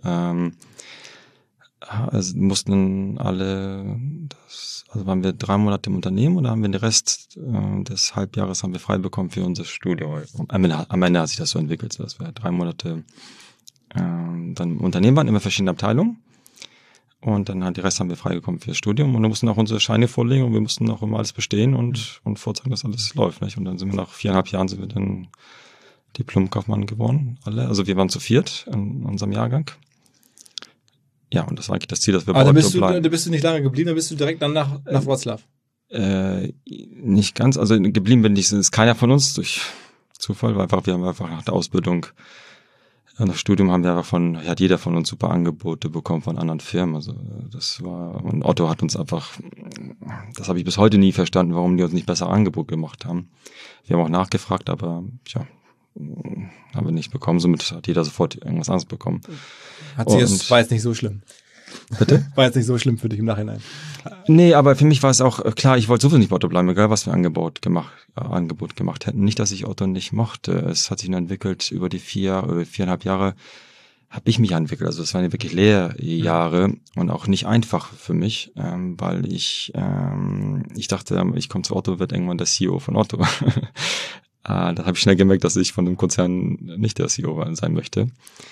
also mussten also waren wir 3 Monate im Unternehmen und dann haben wir den Rest des Halbjahres haben wir frei bekommen für unser Studium. Am Ende hat sich das so entwickelt, dass wir 3 Monate dann im Unternehmen waren, immer verschiedene Abteilungen. Und dann halt die Rest haben wir freigekommen für das Studium und dann mussten auch unsere Scheine vorlegen und wir mussten auch immer alles bestehen und vorzeigen, dass alles läuft, nicht? Und dann sind wir nach 4,5 Jahren sind wir dann Diplom-Kaufmann geworden, alle. Also wir waren zu 4 in unserem Jahrgang. Ja, und das war eigentlich das Ziel, dass wir bei Otto bleiben. Da bist du nicht lange geblieben, dann bist du direkt dann nach Wroclaw. Nicht ganz, also geblieben bin ich, ist keiner von uns durch Zufall, weil wir haben einfach nach der Ausbildung, nach dem Studium haben wir einfach hat jeder von uns super Angebote bekommen von anderen Firmen. Also und Otto hat uns einfach, das habe ich bis heute nie verstanden, warum die uns nicht besser Angebot gemacht haben. Wir haben auch nachgefragt, aber haben wir nicht bekommen, somit hat jeder sofort irgendwas anderes bekommen. War jetzt nicht so schlimm. Bitte? War jetzt nicht so schlimm für dich im Nachhinein. Nee, aber für mich war es auch klar, ich wollte sowieso nicht bei Otto bleiben, egal was wir Angebot gemacht hätten. Nicht, dass ich Otto nicht mochte. Es hat sich nur entwickelt über die 4,5 Jahre habe ich mich entwickelt. Also es waren ja wirklich Lehrjahre und auch nicht einfach für mich, weil ich dachte, ich komme zu Otto, wird irgendwann der CEO von Otto. Da habe ich schnell gemerkt, dass ich von dem Konzern nicht der CEO sein möchte.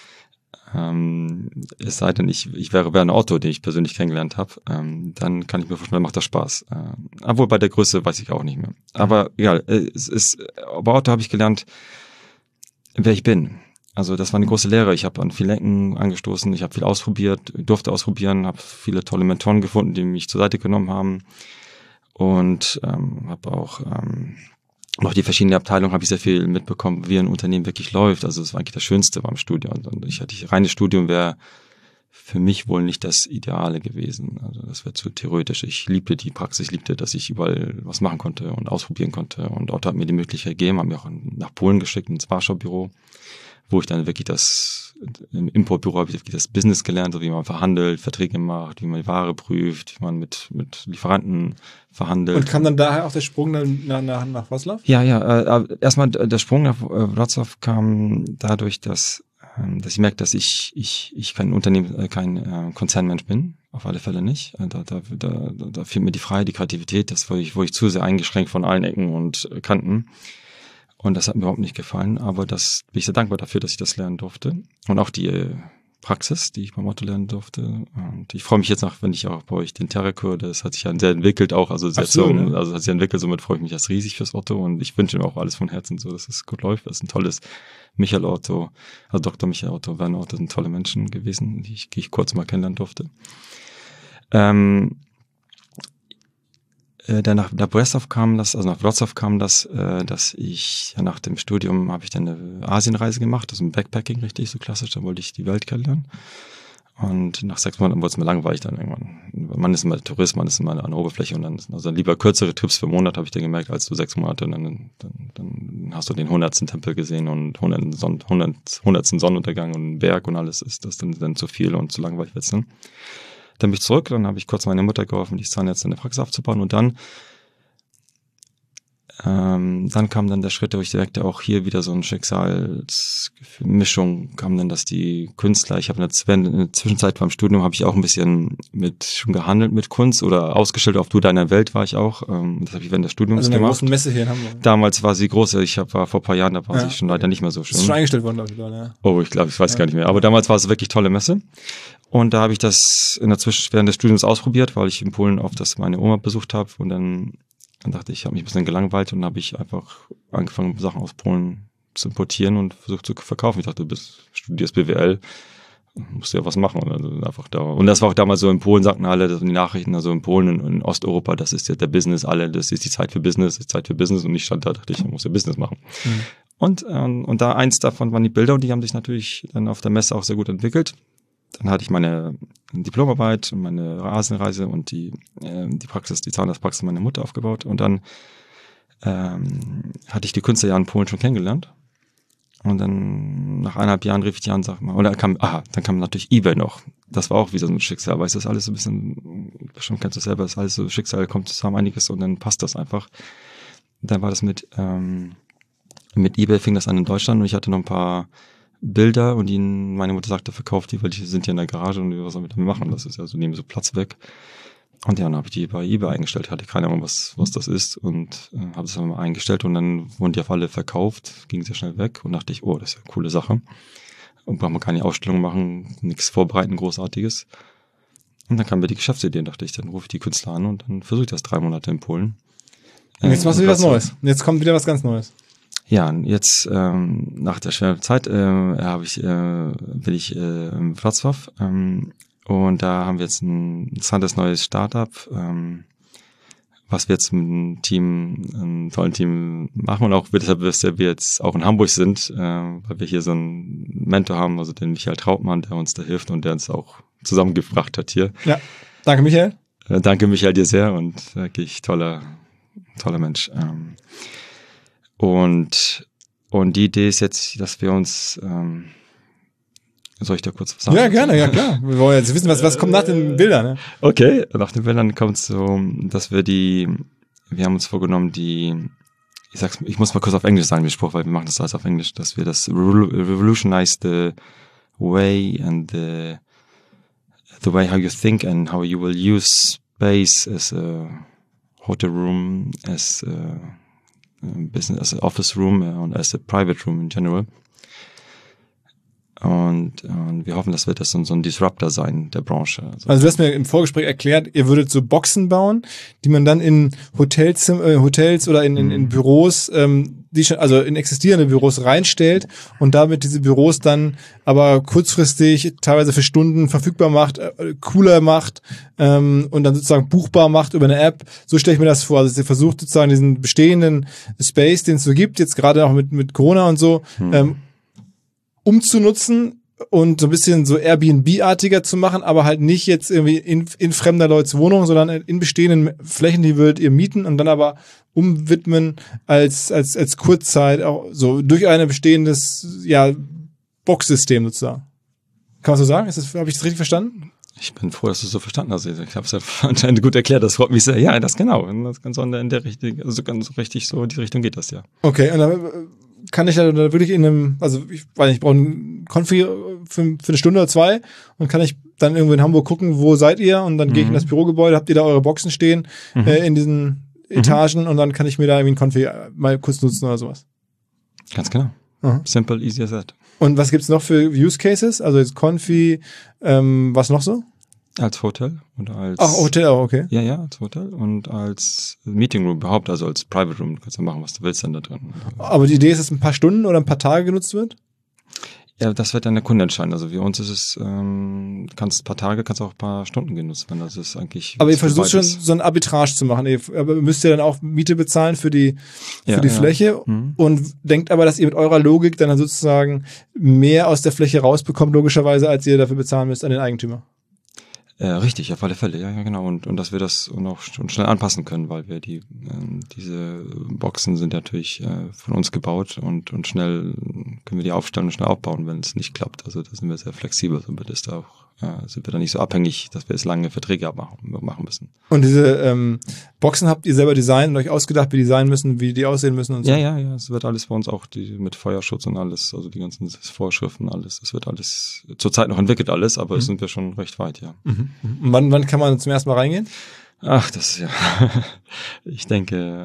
Es sei denn, ich wäre Werner Otto, den ich persönlich kennengelernt habe, dann kann ich mir vorstellen, macht das Spaß. Obwohl bei der Größe weiß ich auch nicht mehr. Aber egal, bei Otto habe ich gelernt, wer ich bin. Also das war eine große Lehre. Ich habe an vielen Ecken angestoßen, ich habe viel ausprobiert, durfte ausprobieren, habe viele tolle Mentoren gefunden, die mich zur Seite genommen haben und habe auch noch die verschiedenen Abteilungen habe ich sehr viel mitbekommen, wie ein Unternehmen wirklich läuft. Also das war eigentlich das Schönste beim Studium. Und reines Studium wäre für mich wohl nicht das Ideale gewesen. Also das wäre zu theoretisch. Ich liebte die Praxis, ich liebte, dass ich überall was machen konnte und ausprobieren konnte. Und Otto hat mir die Möglichkeit gegeben, haben mich auch nach Polen geschickt, ins Warschau-Büro, wo ich dann wirklich im Importbüro habe ich wirklich das Business gelernt, so wie man verhandelt, Verträge macht, wie man die Ware prüft, wie man mit Lieferanten verhandelt. Und kam dann daher auch der Sprung nach Wrocław? Ja, erstmal der Sprung nach Wrocław kam dadurch, dass ich merke, dass ich kein Unternehmen, kein Konzernmensch bin, auf alle Fälle nicht. Da fehlt mir die Freiheit, die Kreativität, das wurde ich zu sehr eingeschränkt von allen Ecken und Kanten. Und das hat mir überhaupt nicht gefallen, aber bin ich sehr dankbar dafür, dass ich das lernen durfte. Und auch die Praxis, die ich beim Otto lernen durfte. Und ich freue mich jetzt wenn ich auch bei euch den Terrakur, das hat sich ja sehr entwickelt auch, also hat sich entwickelt, somit freue ich mich jetzt riesig fürs Otto und ich wünsche mir auch alles von Herzen so, dass es gut läuft. Das ist ein tolles Michael Otto, also Dr. Michael Otto, Werner Otto sind tolle Menschen gewesen, die ich kurz mal kennenlernen durfte. Nach Wrocław kam das, dass ich nach dem Studium habe ich dann eine Asienreise gemacht, also ein Backpacking, richtig so klassisch, da wollte ich die Welt kennenlernen. Und nach 6 Monaten wurde es mir langweilig dann irgendwann. Man ist immer Tourist, man ist immer an der Oberfläche und dann lieber kürzere Trips für einen Monat, habe ich dann gemerkt, als so 6 Monate. Und dann hast du den 100. Tempel gesehen und 100. Sonnenuntergang und einen Berg und alles ist das dann zu viel und zu langweilig wird's dann. Dann bin ich zurück, dann habe ich kurz meine Mutter geholfen, die Zahnärzte in der Praxis aufzubauen und dann kam dann der Schritt, wo ich merkte, auch hier wieder so eine Schicksalsmischung kam dann, dass die Künstler, ich habe in der Zwischenzeit beim Studium habe ich auch ein bisschen schon gehandelt mit Kunst oder ausgestellt auf Du deiner Welt war ich auch, das habe ich während des Studiums gemacht. Also eine große Messe hier in Hamburg. Damals war sie groß, war vor ein paar Jahren, da war sie schon leider nicht mehr so schön. Ist schon eingestellt worden, glaube ich. Ja. Oh, ich weiß gar nicht mehr, aber damals war es wirklich tolle Messe. Und da habe ich das während des Studiums ausprobiert, weil ich in Polen meine Oma besucht habe und dann dachte ich habe mich ein bisschen gelangweilt und habe ich einfach angefangen, Sachen aus Polen zu importieren und versucht zu verkaufen. Ich dachte, du studierst BWL, musst du ja was machen. Und, also einfach da. Und das war auch damals so, in Polen sagten alle, das sind die Nachrichten, also in Polen und in Osteuropa, das ist ja der Business, das ist die Zeit für Business, und ich stand da, dachte ich muss ja Business machen. Mhm. Und da eins davon waren die Bilder und die haben sich natürlich dann auf der Messe auch sehr gut entwickelt. Dann hatte ich meine Diplomarbeit, meine Asienreise und die Zahnarztpraxis meiner Mutter aufgebaut. Und dann hatte ich die Künstler ja in Polen schon kennengelernt. Und dann nach 1,5 Jahren rief ich die an, dann kam natürlich eBay noch. Das war auch wieder so ein Schicksal, aber es ist alles so ein bisschen, bestimmt kennst du es selber, es ist alles so Schicksal, kommt zusammen einiges und dann passt das einfach. Dann war das mit eBay fing das an in Deutschland und ich hatte noch ein paar Bilder und meine Mutter sagte, verkauft die, weil die sind ja in der Garage und was soll ich damit machen? Das ist ja so, nehmen so Platz weg. Und ja, dann habe ich die bei eBay eingestellt, hatte keine Ahnung, was das ist und habe es dann mal eingestellt und dann wurden die auf alle verkauft, ging sehr schnell weg und dachte ich, oh, das ist ja eine coole Sache. Und braucht man keine Ausstellung machen, nichts vorbereiten, Großartiges. Und dann kam mir die Geschäftsidee und dachte ich, dann rufe ich die Künstler an und dann versuche ich das 3 Monate in Polen. Und jetzt machst du wieder was Neues. Und jetzt kommt wieder was ganz Neues. Ja, jetzt nach der schweren Zeit bin ich in Wrocław und da haben wir jetzt ein interessantes neues Startup, was wir jetzt mit einem tollen Team machen und auch deshalb, dass wir jetzt auch in Hamburg sind, weil wir hier so einen Mentor haben, also den Michael Trautmann, der uns da hilft und der uns auch zusammengebracht hat hier. Ja, danke Michael. Danke Michael dir sehr und wirklich toller Mensch. Und die Idee ist jetzt, dass wir uns, soll ich da kurz was sagen? Ja, gerne, ja klar. Wir wollen jetzt wissen, was kommt nach den Bildern. Ne? Okay, nach den Bildern kommt es so, dass wir haben uns vorgenommen, ich muss mal kurz auf Englisch sagen, den Spruch, weil wir machen das alles auf Englisch, dass wir das revolutionize the way and the way how you think and how you will use space as a hotel room, as a business, as an office room and as a private room in general. Und wir hoffen, das wird das so ein Disruptor sein der Branche. Also du hast mir im Vorgespräch erklärt, ihr würdet so Boxen bauen, die man dann in Hotels oder in Büros, die schon, also in existierende Büros reinstellt und damit diese Büros dann aber kurzfristig, teilweise für Stunden verfügbar macht, cooler macht und dann sozusagen buchbar macht über eine App. So stelle ich mir das vor. Also ihr versucht sozusagen diesen bestehenden Space, den es so gibt, jetzt gerade auch mit Corona und so, umzunutzen und so ein bisschen so Airbnb-artiger zu machen, aber halt nicht jetzt irgendwie in fremder Leute Wohnung, sondern in bestehenden Flächen, die würdet ihr mieten und dann aber umwidmen als Kurzzeit auch so durch ein bestehendes, ja, Boxsystem sozusagen. Kann man so sagen? Habe ich das richtig verstanden? Ich bin froh, dass du es so verstanden hast. Ich habe es ja anscheinend gut erklärt. Das freut mich sehr. Ja, das genau. Das ganz in der Richtung, also ganz richtig so in die Richtung geht das ja. Okay, und dann kann ich da wirklich in einem, also ich weiß nicht, ich brauche einen Konfi für eine Stunde oder zwei und kann ich dann irgendwo in Hamburg gucken, wo seid ihr und dann gehe ich in das Bürogebäude, habt ihr da eure Boxen stehen in diesen Etagen und dann kann ich mir da irgendwie einen Konfi mal kurz nutzen oder sowas. Ganz genau. Simple, easy as that. Und was gibt's noch für Use Cases? Also jetzt Konfi, was noch so? Als Hotel oder als... Ach, Hotel auch, okay. Ja, als Hotel und als Meeting Room überhaupt, also als Private Room. Du kannst ja machen, was du willst dann da drin. Aber die Idee ist, dass ein paar Stunden oder ein paar Tage genutzt wird? Ja, das wird dann der Kunde entscheiden. Also für uns ist es, kannst ein paar Tage, kannst auch ein paar Stunden genutzt werden. Das ist eigentlich... Aber ihr versucht schon so ein Arbitrage zu machen. Aber müsst ihr dann auch Miete bezahlen für die Fläche und denkt aber, dass ihr mit eurer Logik dann sozusagen mehr aus der Fläche rausbekommt, logischerweise, als ihr dafür bezahlen müsst an den Eigentümer. Richtig, auf alle Fälle, ja, genau. Und dass wir das auch schnell anpassen können, weil wir diese Boxen sind natürlich von uns gebaut und schnell können wir die aufstellen und schnell aufbauen, wenn es nicht klappt. Also da sind wir sehr flexibel, somit ist auch, sind wir da nicht so abhängig, dass wir jetzt lange Verträge machen müssen. Und diese Boxen habt ihr selber designt und euch ausgedacht, wie die sein müssen, wie die aussehen müssen und so? Ja, es wird alles bei uns auch mit Feuerschutz und alles, also die ganzen Vorschriften, alles, es wird alles zurzeit noch entwickelt alles, aber es sind wir schon recht weit, ja. Und wann kann man zum ersten Mal reingehen? Ach, das ja. Ich denke,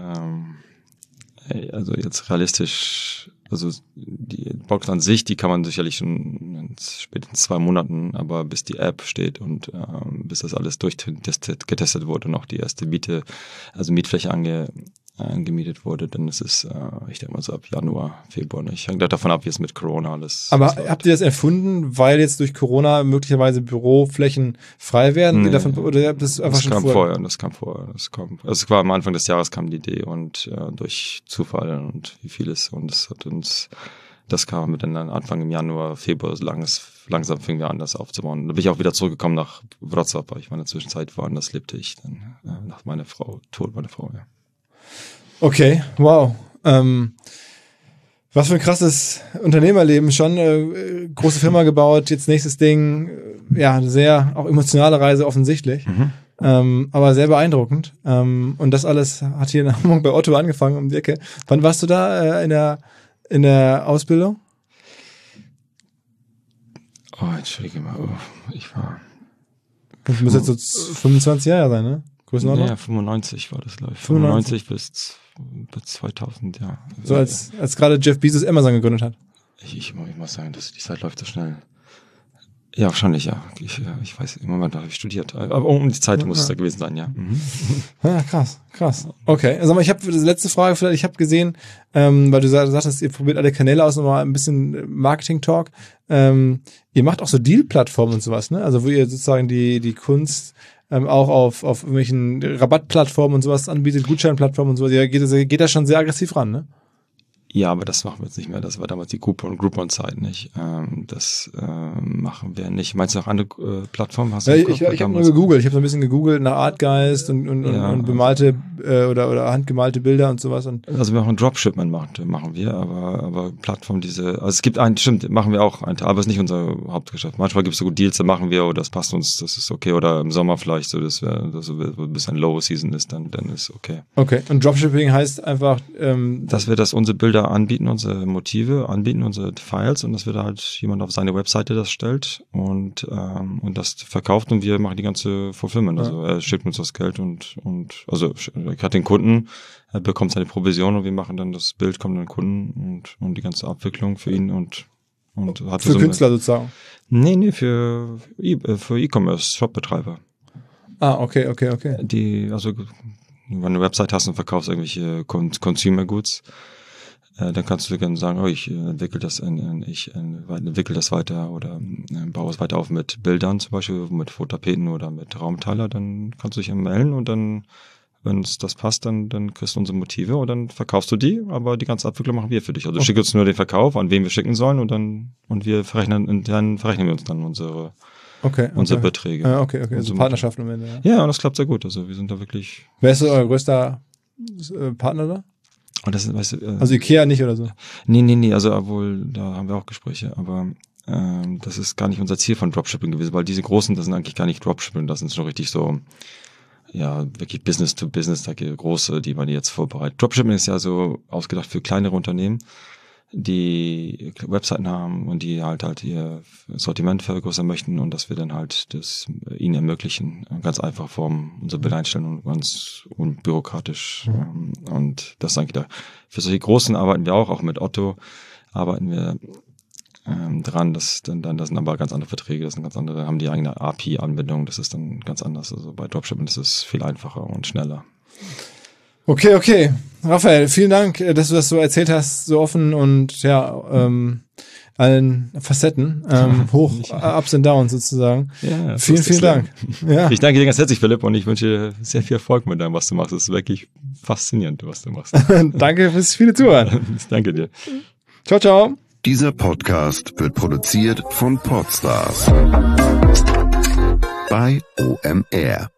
also jetzt realistisch, also die Box an sich, die kann man sicherlich schon in spätestens 2 Monaten, aber bis die App steht und bis das alles getestet wurde und auch die erste Mietfläche angemietet wurde, dann ist es, ich denke mal so ab Januar, Februar. Ich hänge davon ab, wie es mit Corona alles. Aber habt ihr das erfunden, weil jetzt durch Corona möglicherweise Büroflächen frei werden? Nee, oder das einfach schon vorher? Das kam vorher. Also es war am Anfang des Jahres kam die Idee und durch Zufall und wie vieles und das kam mit dann Anfang im Januar, Februar, langsam fingen wir an, das aufzubauen. Da bin ich auch wieder zurückgekommen nach Wrocław, weil ich war in der Zwischenzeit woanders lebte ich dann nach meiner Frau, ja. Okay, wow. Was für ein krasses Unternehmerleben schon. Große Firma gebaut, jetzt nächstes Ding. Ja, sehr auch emotionale Reise offensichtlich. Aber sehr beeindruckend. Und das alles hat hier in Hamburg bei Otto angefangen um die Ecke. Wann warst du da in der Ausbildung? Oh, entschuldige mal. Ich war... Das muss jetzt so 25 Jahre sein, ne? Größenordnung? Ja, 95 war das, glaube ich. 95 bis 2000, ja. So als gerade Jeff Bezos Amazon gegründet hat. Ich muss sagen, dass die Zeit läuft so schnell. Ja, wahrscheinlich, ja. Ich weiß, im Moment habe ich studiert. Aber um die Zeit muss es da gewesen sein, ja. Ja, krass. Okay, sag mal, ich habe die letzte Frage vielleicht. Ich habe gesehen, weil du sagtest, ihr probiert alle Kanäle aus, nochmal ein bisschen Marketing-Talk. Ihr macht auch so Deal-Plattformen und sowas, ne? Also wo ihr sozusagen die Kunst auch auf irgendwelchen Rabattplattformen und sowas anbietet, Gutscheinplattformen und sowas. Ihr geht da schon sehr aggressiv ran, ne? Ja, aber das machen wir jetzt nicht mehr. Das war damals die Groupon-Zeit nicht. Das machen wir nicht. Meinst du noch andere Plattformen? Hast du ich habe nur gegoogelt. Ich habe so ein bisschen gegoogelt nach Artgeist und bemalte oder handgemalte Bilder und sowas. Also wir machen Dropshipment machen wir, aber Plattformen also es gibt stimmt, machen wir auch einen Teil, aber es ist nicht unser Hauptgeschäft. Manchmal gibt es so gut Deals, da machen wir oder das passt uns, das ist okay. Oder im Sommer vielleicht so, dass so ein bisschen Low Season ist, dann ist okay. Okay. Und Dropshipping heißt einfach, dass wir unsere Bilder anbieten, unsere Motive anbieten, unsere Files und dass wir da halt jemand auf seine Webseite das stellt und das verkauft und wir machen die ganze Fulfillment. Also er schickt uns das Geld und also er hat den Kunden, er bekommt seine Provision und wir machen dann das Bild, kommt an den Kunden und die ganze Abwicklung für ihn und Und hatte für Künstler sozusagen? Nee, für E-Commerce, Shopbetreiber. Okay. Also, wenn du eine Website hast und verkaufst irgendwelche Consumer Goods, dann kannst du gerne sagen, ich entwickle das weiter oder baue es weiter auf mit Bildern, zum Beispiel mit Fototapeten oder mit Raumteiler, dann kannst du dich melden und dann, wenn es das passt, dann kriegst du unsere Motive und dann verkaufst du die, aber die ganze Abwicklung machen wir für dich. Also schick uns nur den Verkauf, an wen wir schicken sollen und wir verrechnen wir uns dann unsere Beträge. Okay. Also Partnerschaften am Ende. Ja, und das klappt sehr gut. Also wir sind da wirklich. Wer ist euer größter Partner da? Und das, weißt du, also Ikea nicht oder so? Nee, also obwohl, da haben wir auch Gespräche, aber das ist gar nicht unser Ziel von Dropshipping gewesen, weil diese großen, das sind eigentlich gar nicht Dropshipping, das sind schon richtig so, ja, wirklich Business to Business, da große, die man jetzt vorbereitet. Dropshipping ist ja so ausgedacht für kleinere Unternehmen, die Webseiten haben und die halt ihr Sortiment vergrößern möchten und dass wir dann halt das ihnen ermöglichen, ganz einfach unsere Bilder einstellen und ganz unbürokratisch. Und das ist eigentlich da. Für solche Großen arbeiten wir auch mit Otto arbeiten wir dran, das sind aber ganz andere Verträge, das sind ganz andere, haben die eigene API-Anbindung, das ist dann ganz anders. Also bei Dropshipping ist es viel einfacher und schneller. Okay. Raphael, vielen Dank, dass du das so erzählt hast, so offen und allen Facetten, Ups and Downs sozusagen. Ja, vielen Dank. Ja. Ich danke dir ganz herzlich, Philipp, und ich wünsche dir sehr viel Erfolg mit dem, was du machst. Es ist wirklich faszinierend, was du machst. Danke fürs viele Zuhören. Danke dir. Ciao. Dieser Podcast wird produziert von Podstars bei OMR.